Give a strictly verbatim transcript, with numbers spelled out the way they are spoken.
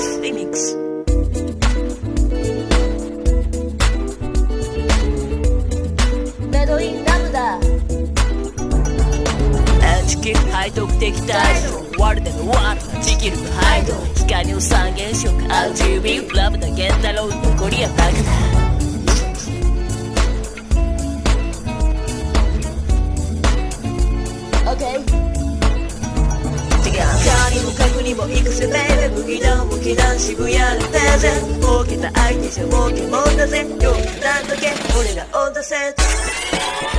スリミックス。 メドインラムダ。 地球背徳的態度、ワルでのワールド地球のハイド、光の三原色 アールジービー ラブだ源太郎、残りはバカだ。 オッケー。 違うかにもかくにも行くぜベイベー、麦だもきだ渋谷のプレゼン、儲けた相手じゃ儲けもんだぜ、よくなんだけ俺がオンだぜ。